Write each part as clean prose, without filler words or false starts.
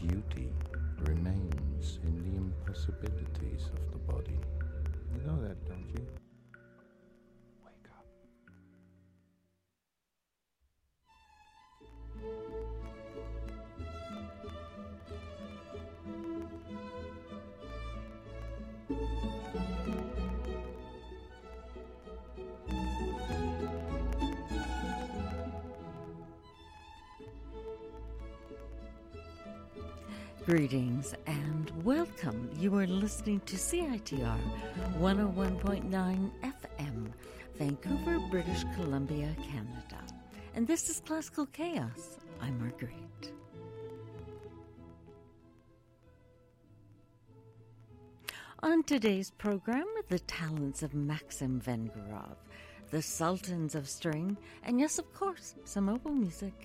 beauty remains in the impossibilities of the body. You know that, don't you? Wake up. Greetings and welcome. You are listening to CITR 101.9 FM, Vancouver, British Columbia, Canada. And this is Classical Chaos. I'm Marguerite. On today's program, the talents of Maxim Vengerov, the Sultans of String, and yes, of course, some oboe music.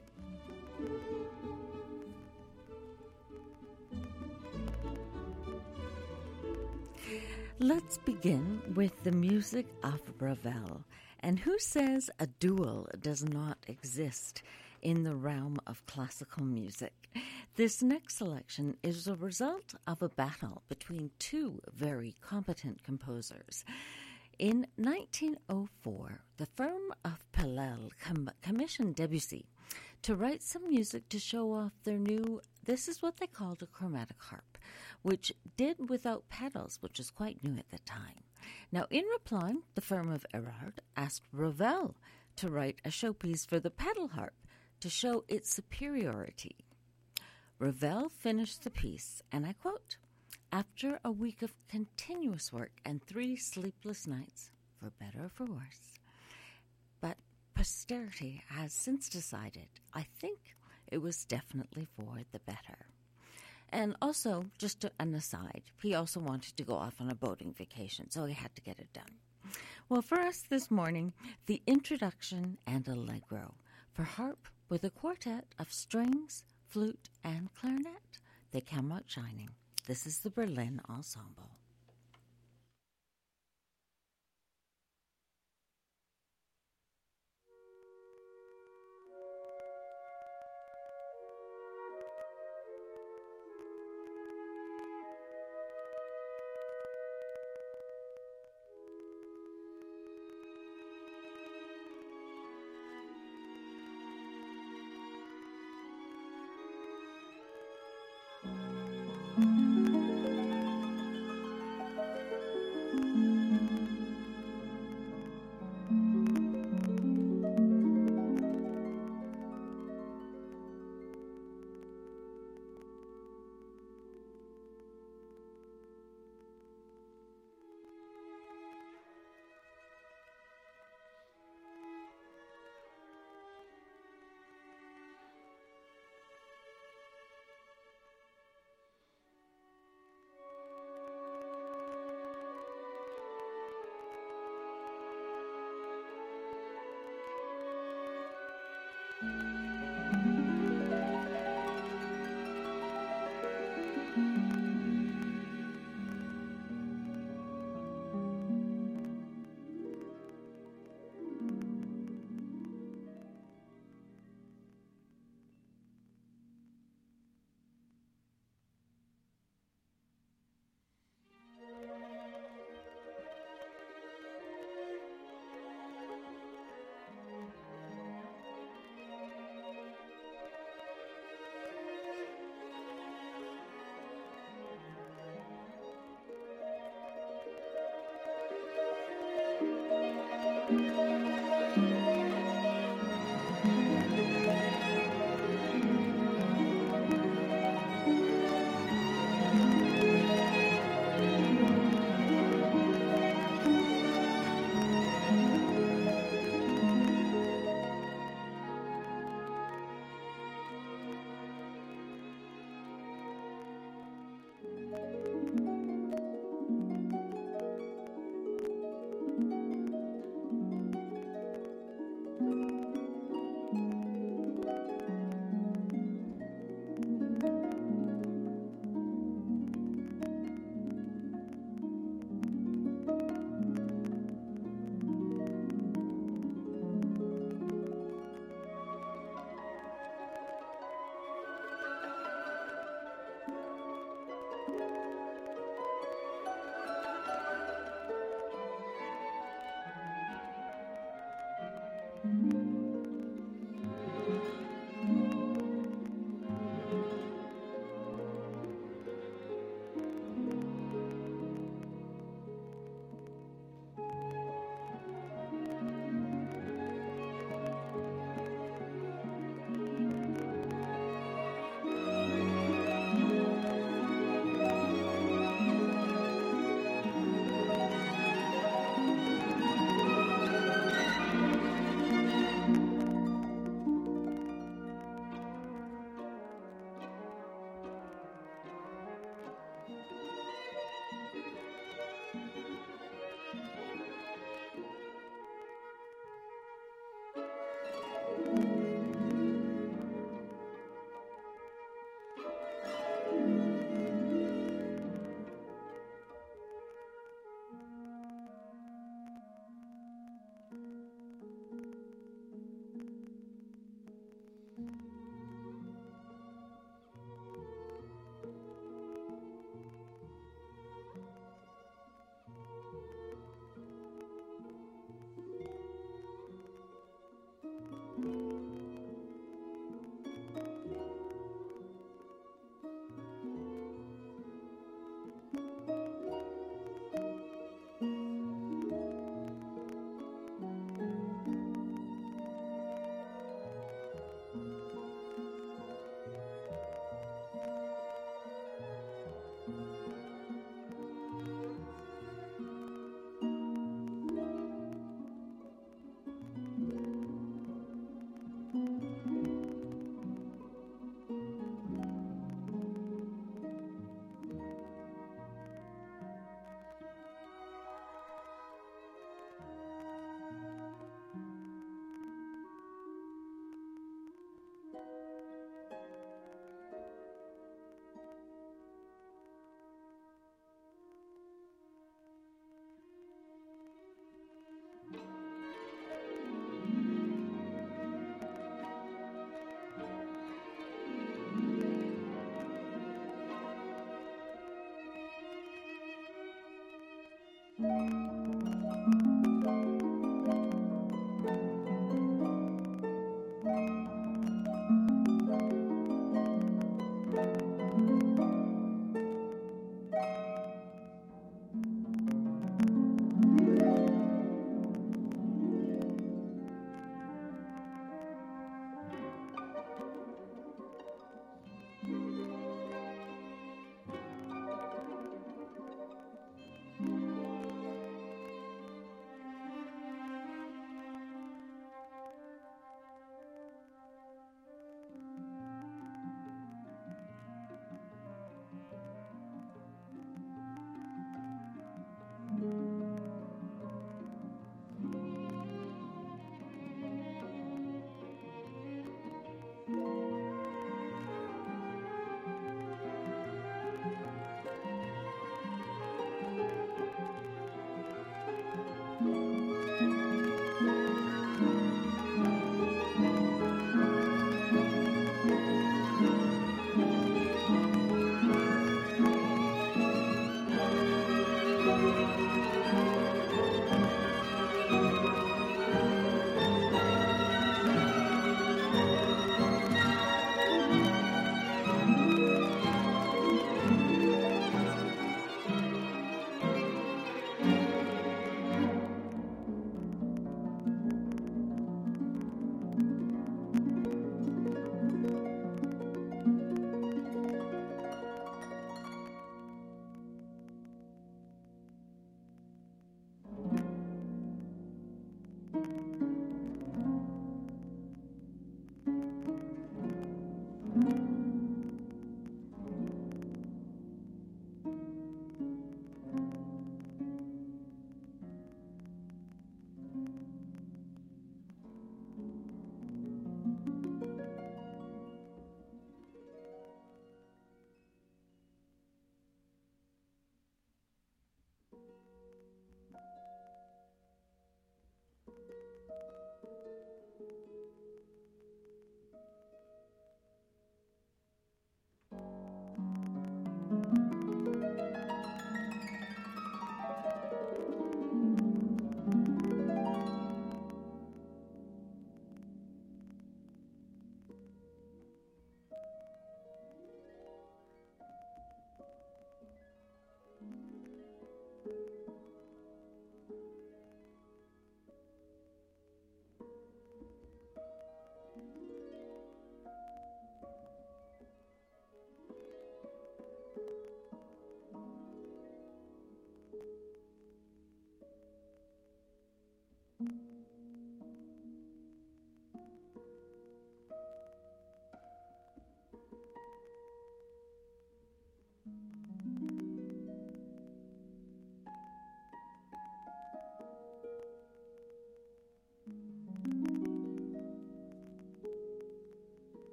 Let's begin with the music of Ravel. And who says a duel does not exist in the realm of classical music? This next selection is a result of a battle between two very competent composers. In 1904, the firm of Pleyel commissioned Debussy to write some music to show off their new, this is what they called a chromatic harp, which did without pedals, which is quite new at the time. Now, in reply, the firm of Erard asked Ravel to write a showpiece for the pedal harp to show its superiority. Ravel finished the piece, and I quote, "After a week of continuous work and 3 sleepless nights, for better or for worse, but posterity has since decided, I think it was definitely for the better." And also, just an aside, he also wanted to go off on a boating vacation, so he had to get it done. Well, for us this morning, the introduction and allegro for harp with a quartet of strings, flute, and clarinet. They come out shining. This is the Berlin Ensemble.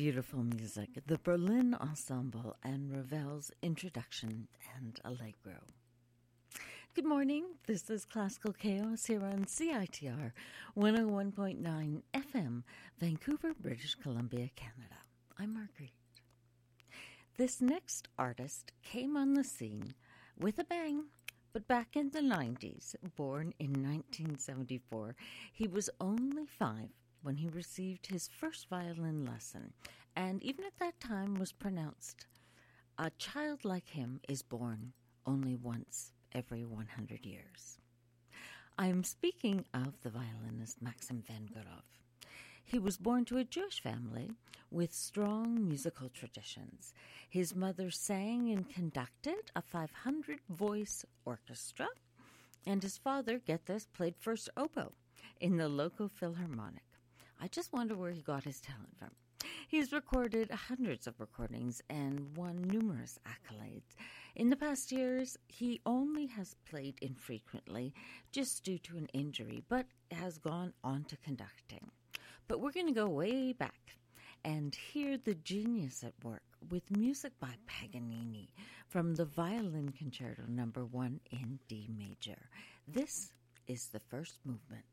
beautiful music, the Berlin Ensemble and Ravel's Introduction and Allegro. Good morning, this is Classical Chaos here on CITR 101.9 FM, Vancouver, British Columbia, Canada. I'm Marguerite. This next artist came on the scene with a bang, but back in the 90s, born in 1974, he was only 5 when he received his first violin lesson, and even at that time was pronounced, "A child like him is born only once every 100 years." I am speaking of the violinist Maxim Vengerov. He was born to a Jewish family with strong musical traditions. His mother sang and conducted a 500-voice orchestra, and his father, get this, played first oboe in the local philharmonic. I just wonder where he got his talent from. He's recorded hundreds of recordings and won numerous accolades. In the past years, he only has played infrequently just due to an injury, but has gone on to conducting. But we're going to go way back and hear the genius at work with music by Paganini from the Violin Concerto No. 1 in D major. This is the first movement.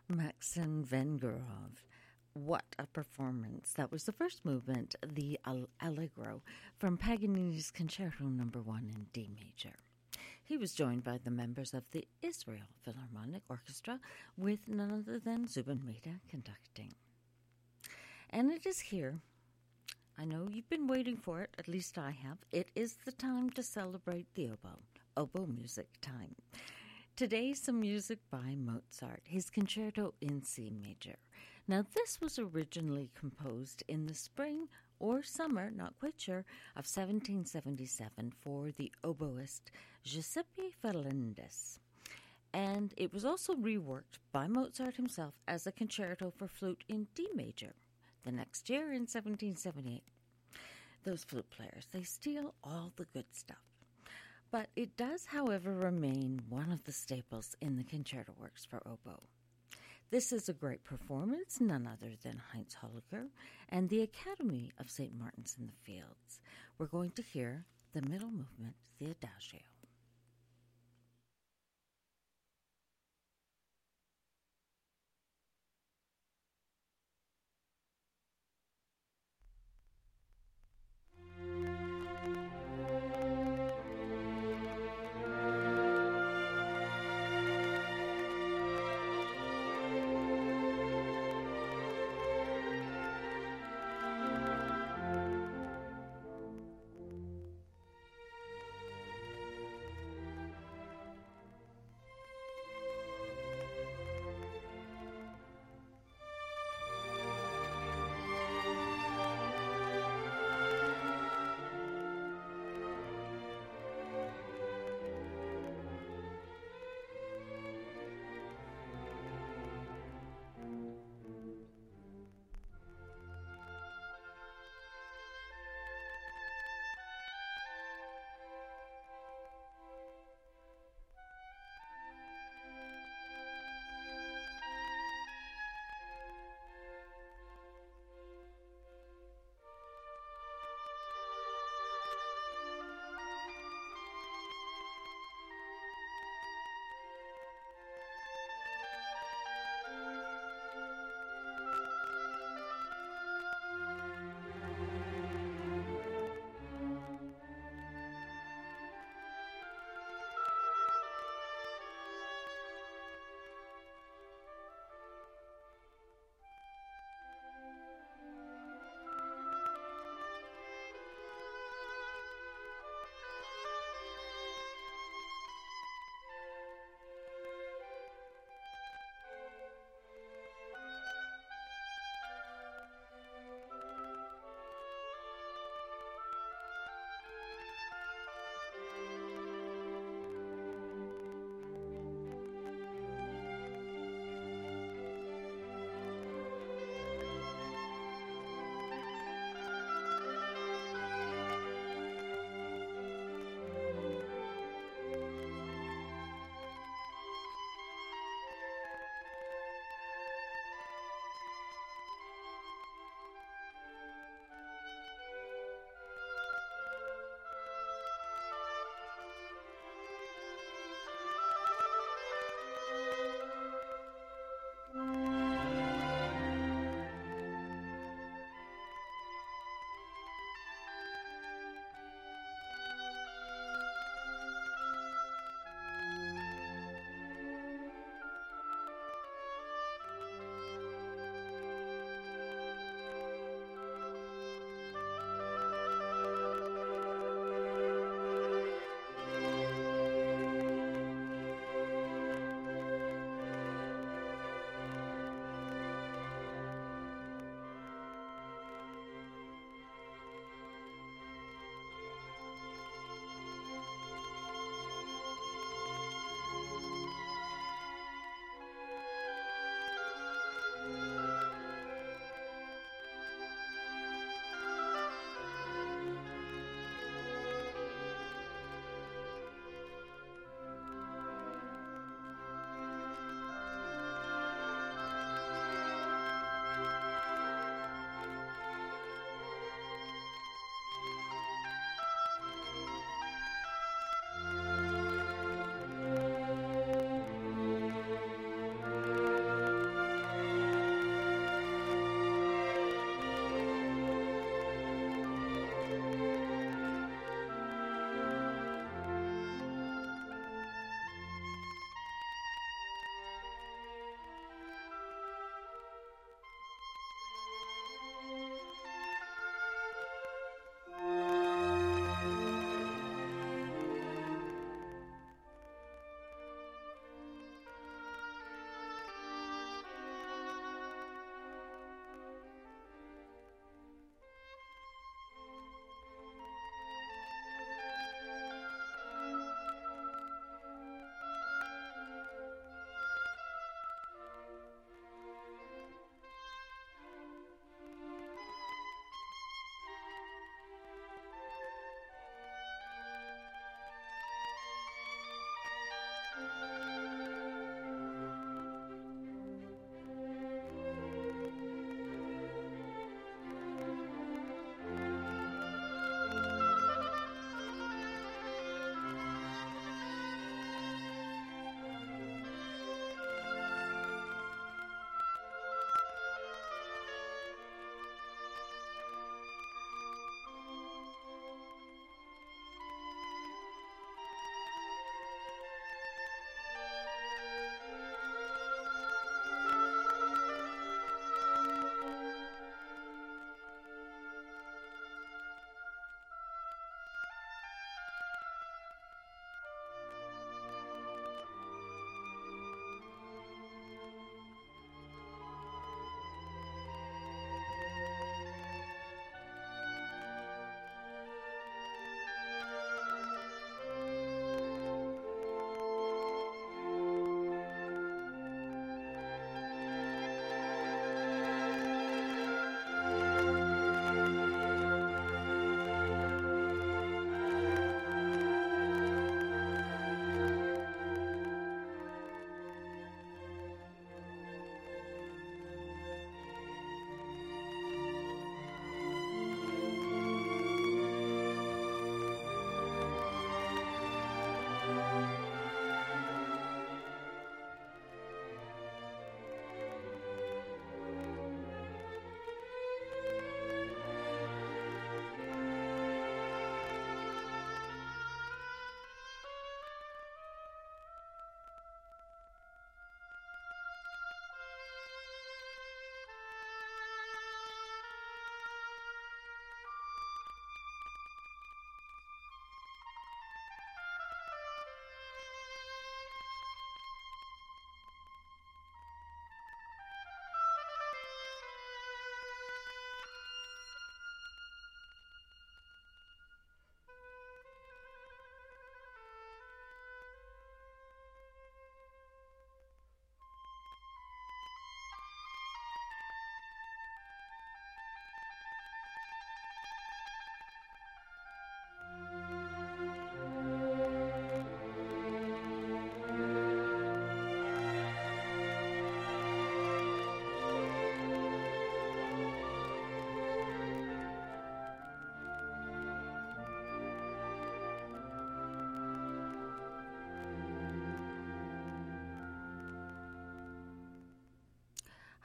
Maxim Vengerov. What a performance. That was the first movement, the Allegro, from Paganini's Concerto No. 1 in D major. He was joined by the members of the Israel Philharmonic Orchestra, with none other than Zubin Mehta conducting. And it is here. I know you've been waiting for it, at least I have. It is the time to celebrate the oboe music time. Today, some music by Mozart, his Concerto in C major. Now, this was originally composed in the spring or summer, not quite sure, of 1777 for the oboist Giuseppe Ferlindis. And it was also reworked by Mozart himself as a concerto for flute in D major. The next year, in 1778, those flute players, they steal all the good stuff. But it does, however, remain one of the staples in the concerto works for oboe. This is a great performance, none other than Heinz Holliger and the Academy of St. Martin's in the Fields. We're going to hear the middle movement, the Adagio.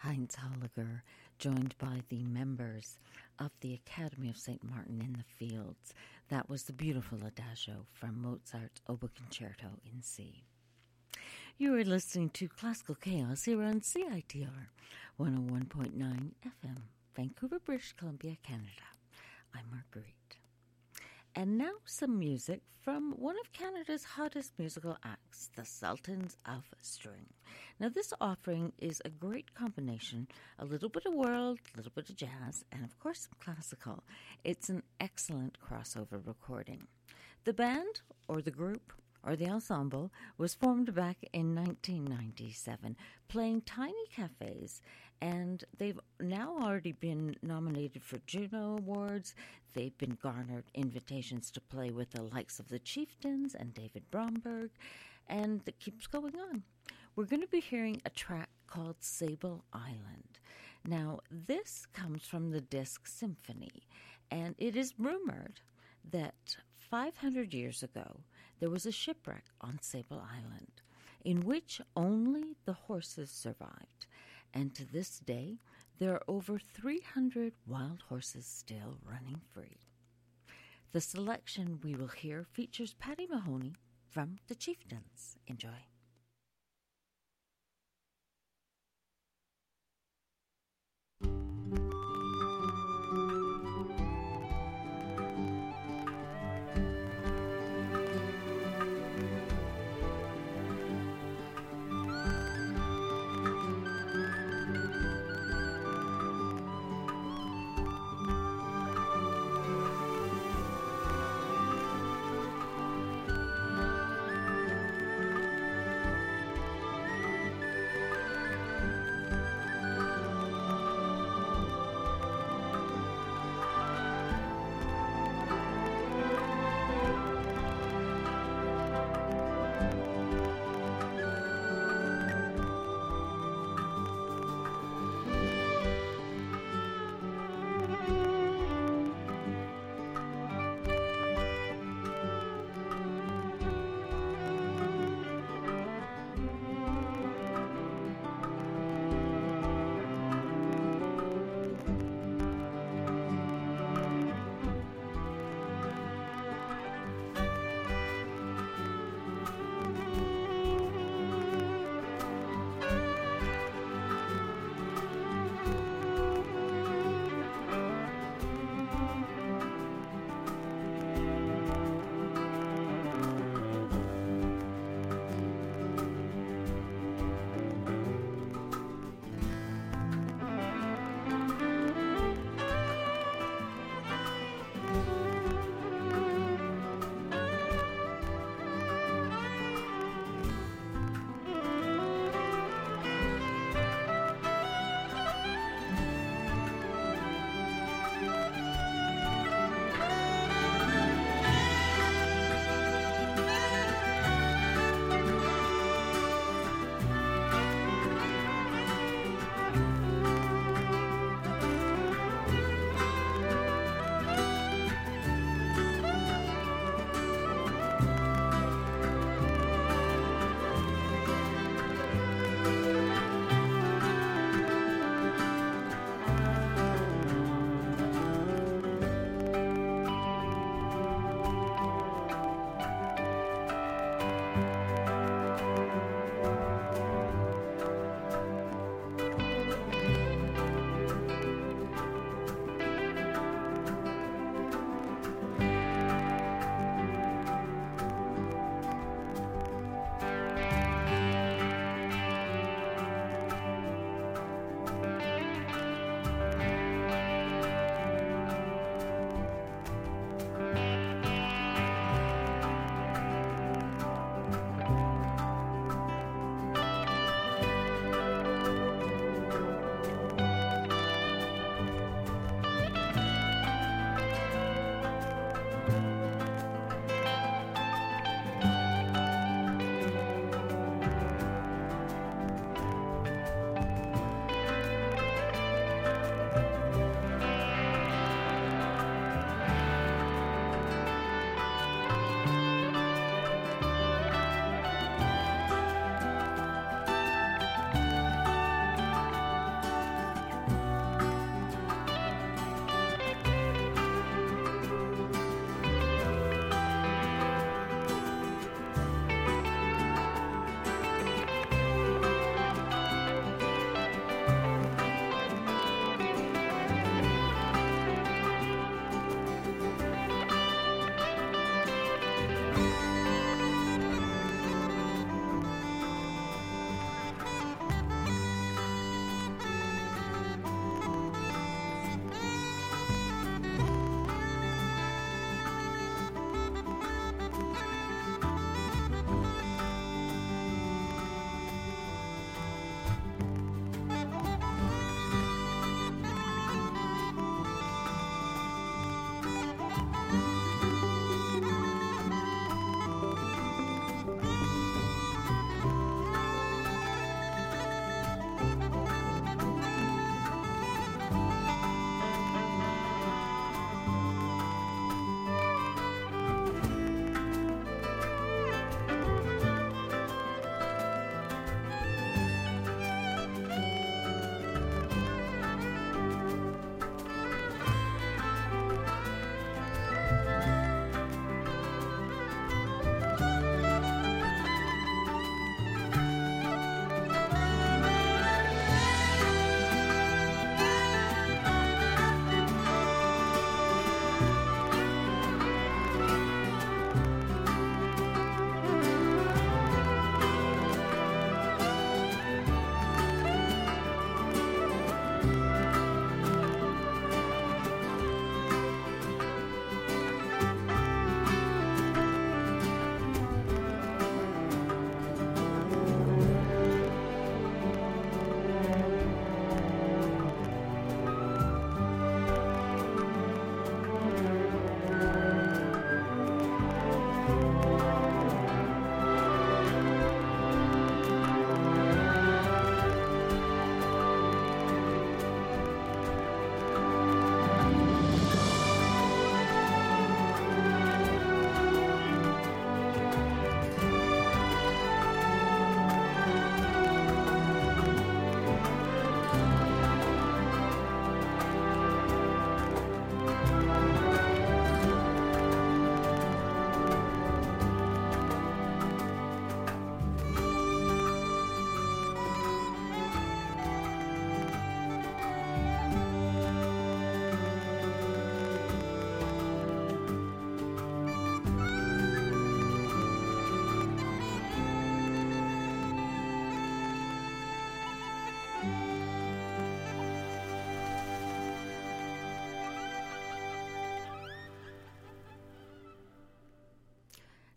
Heinz Holliger, joined by the members of the Academy of St. Martin in the Fields. That was the beautiful Adagio from Mozart's Oboe Concerto in C. You are listening to Classical Chaos here on CITR 101.9 FM, Vancouver, British Columbia, Canada. I'm Marguerite. And now some music from one of Canada's hottest musical acts, the Sultans of String. Now this offering is a great combination, a little bit of world, a little bit of jazz, and of course some classical. It's an excellent crossover recording. The band, or the group, or the ensemble, was formed back in 1997, playing tiny cafes, and they've now already been nominated for Juno Awards. They've been garnered invitations to play with the likes of the Chieftains and David Bromberg, and it keeps going on. We're going to be hearing a track called Sable Island. Now, this comes from the disc Symphony, and it is rumored that 500 years ago, there was a shipwreck on Sable Island in which only the horses survived. And to this day, there are over 300 wild horses still running free. The selection we will hear features Paddy Mahoney from the Chieftains. Enjoy.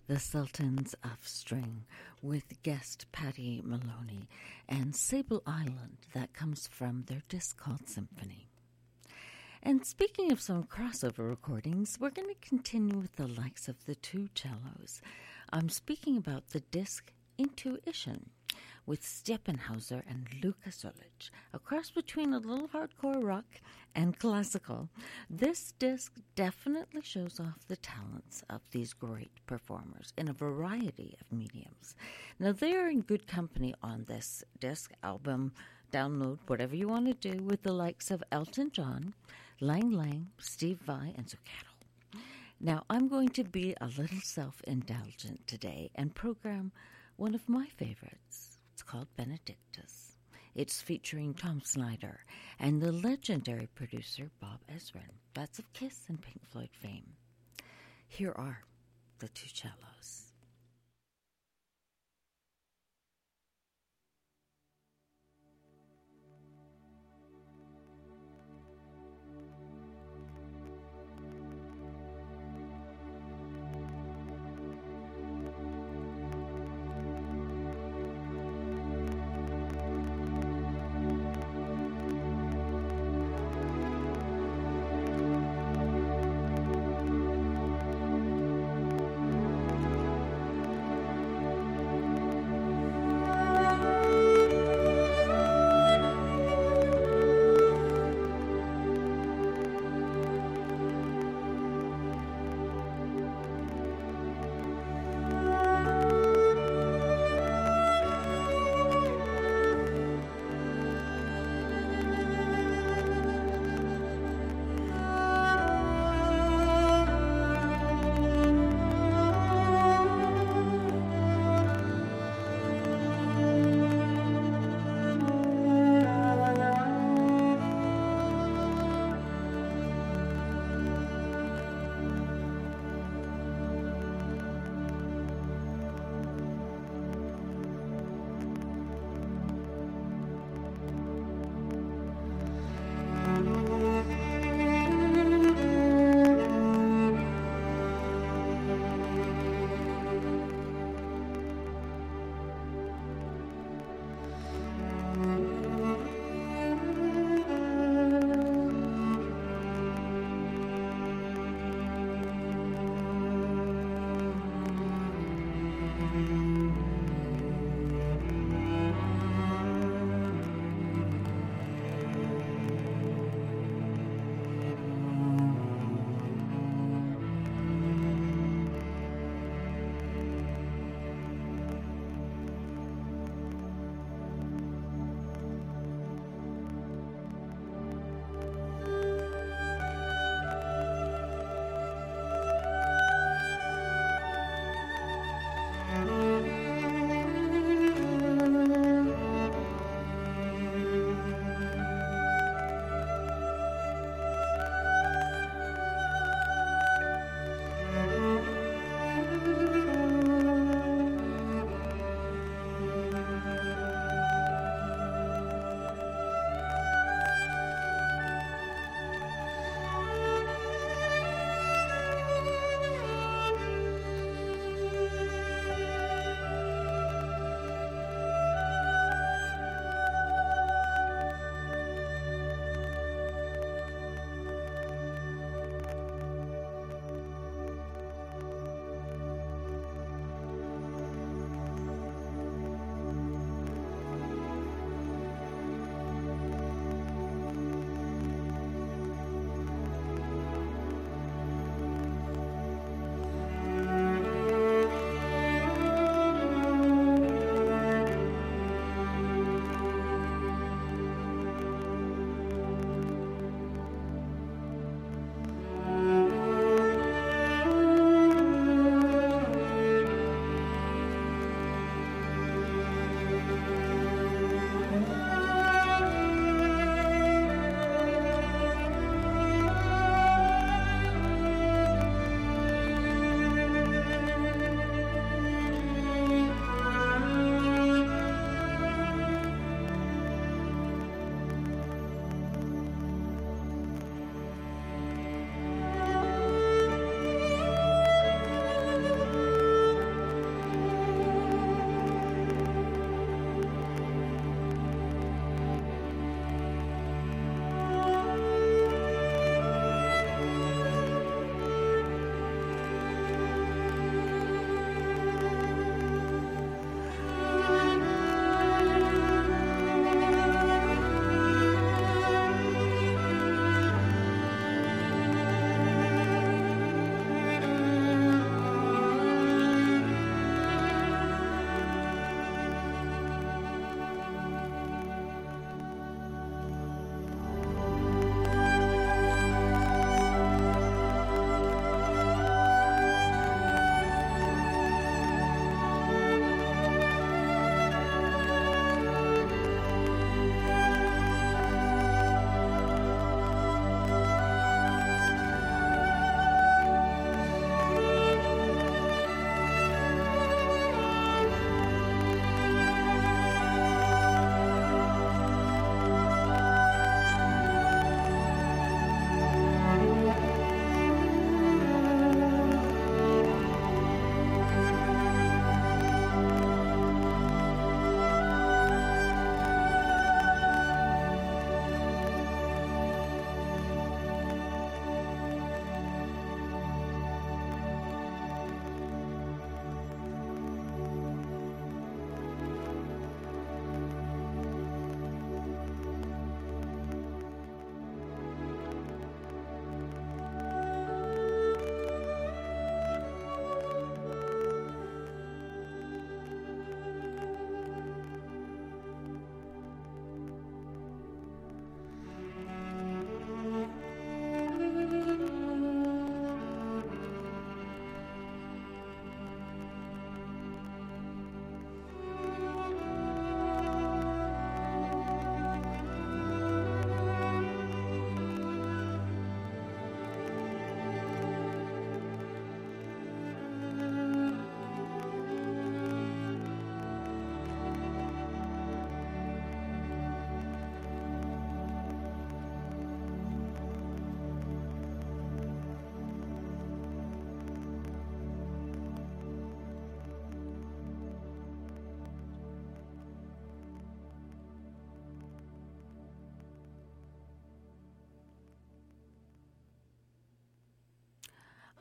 the Sultans of String, with guest Patty Maloney, and Sable Island, that comes from their disc called Symphony. And speaking of some crossover recordings, we're going to continue with the likes of the Two Cellos. I'm speaking about the disc Intuition, with Steppenhauser and Lukas Ulic, a cross between a little hardcore rock and classical. This disc definitely shows off the talents of these great performers in a variety of mediums. Now, they are in good company on this disc, album, download, whatever you want to do, with the likes of Elton John, Lang Lang, Steve Vai, and Zucchero. Now, I'm going to be a little self-indulgent today and program one of my favorites. It's called Benedictus. It's featuring Tom Snyder and the legendary producer Bob Ezrin. That's of Kiss and Pink Floyd fame. Here are the Two Cellos.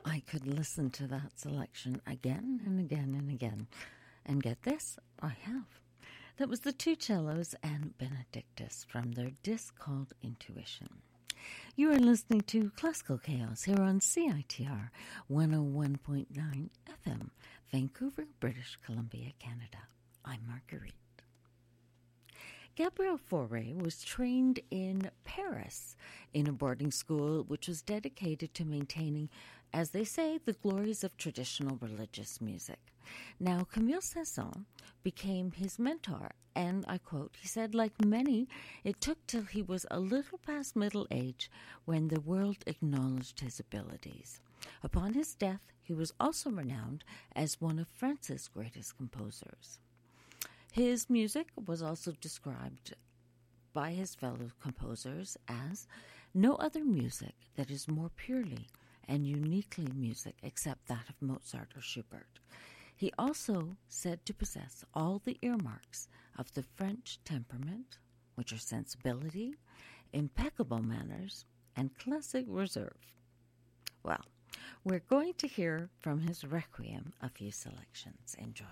I could listen to that selection again and again and again. And get this, I have. That was the Two Cellos and Benedictus from their disc called Intuition. You are listening to Classical Chaos here on CITR 101.9 FM, Vancouver, British Columbia, Canada. I'm Marguerite. Gabriel Fauré was trained in Paris in a boarding school which was dedicated to maintaining, as they say, the glories of traditional religious music. Now, Camille Saint-Saëns became his mentor, and I quote, he said, like many, it took till he was a little past middle age when the world acknowledged his abilities. Upon his death, he was also renowned as one of France's greatest composers. His music was also described by his fellow composers as no other music that is more purely and uniquely music except that of Mozart or Schubert. He also said to possess all the earmarks of the French temperament, which are sensibility, impeccable manners, and classic reserve. Well, we're going to hear from his Requiem a few selections. Enjoy.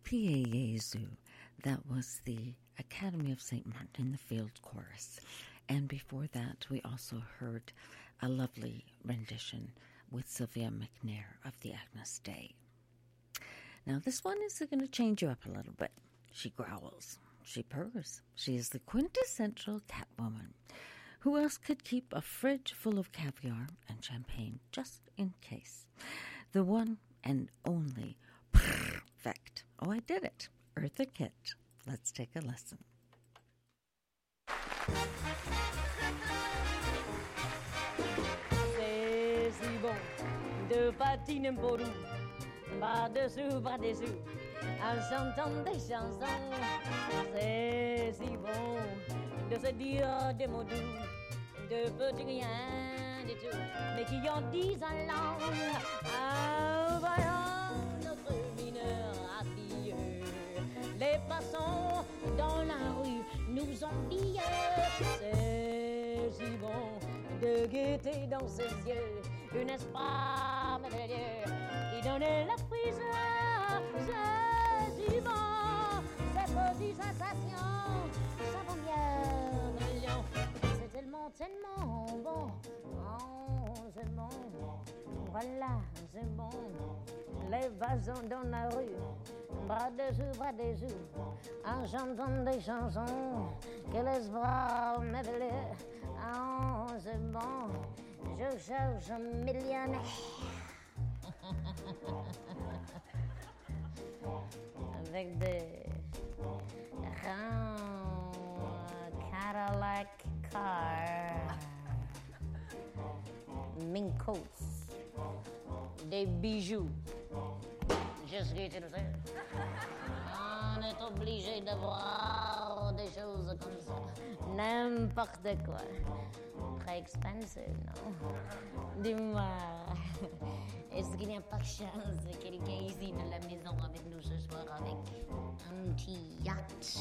Pie Jesu. That was the Academy of St. Martin in the Field Chorus. And before that, we also heard a lovely rendition with Sylvia McNair of the Agnus Dei. Now, this one is going to change you up a little bit. She growls. She purrs. She is the quintessential Catwoman. Who else could keep a fridge full of caviar and champagne just in case? The one and only perfect. Oh, I did it. Eartha Kitt. Let's take a listen. C'est si bon de patiner pour nous, bras dessous, bras dessous, en chantant des chansons. C'est si bon de se dire des mots doux, de petits rien du tout, mais qui en disent en langue. En voyant notre mineur habilleux, les passants dans la rue nous envient. C'est si bon de guetter dans ses yeux une espoir merveilleux qui donnait la frisson. C'est si bon, ces petites sensations, ça vaut bien un million. C'est tellement, tellement bon. Oh, c'est bon. Voilà, c'est bon. Les vasons dans la rue, bras dessous, en chantant des chansons que les bras merveilleux. Oh, c'est bon. Je cherche un millionnaire. Avec des grands Cadillac cars, mink coats, des bijoux. Just ce que tu sais. On est obligé d'avoir des choses comme ça. N'importe quoi. Très expensive, non? Dis-moi, est-ce qu'il n'y a pas de chance de quelqu'un ici dans la maison avec nous ce soir avec un petit yacht?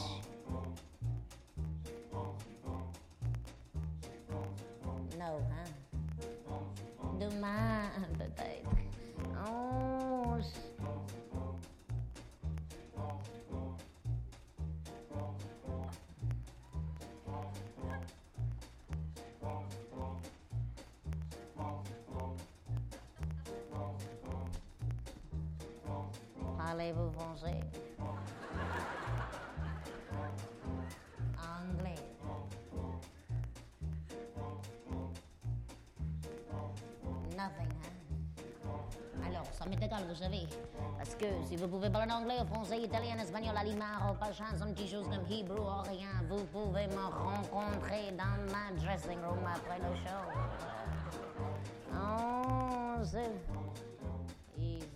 Non, hein? Demain, peut-être. Oh, parlez-vous français? Anglais? Nothing, hein? Alors, ça m'est égal, vous savez. Parce que si vous pouvez parler anglais, français, italien, espagnol, alimard, pas chance, un petit chose comme Hebrew ou rien, vous pouvez me rencontrer dans ma dressing room après le show. Oh, c'est easy.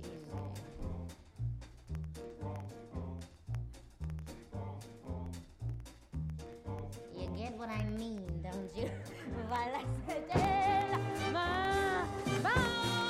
You get what I mean, don't you? Voilà, c'est tellement bon.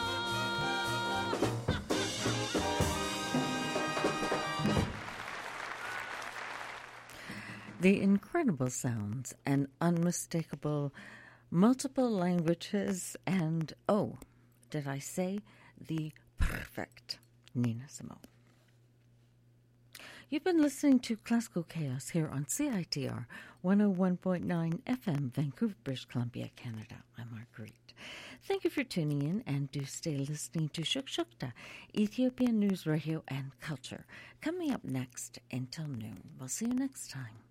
The incredible sounds and unmistakable multiple languages and, oh, did I say the perfect Nina Simone. You've been listening to Classical Chaos here on CITR 101.9 FM, Vancouver, British Columbia, Canada. I'm Marguerite. Thank you for tuning in, and do stay listening to Shukshukta, Ethiopian News Radio and Culture. Coming up next until noon. We'll see you next time.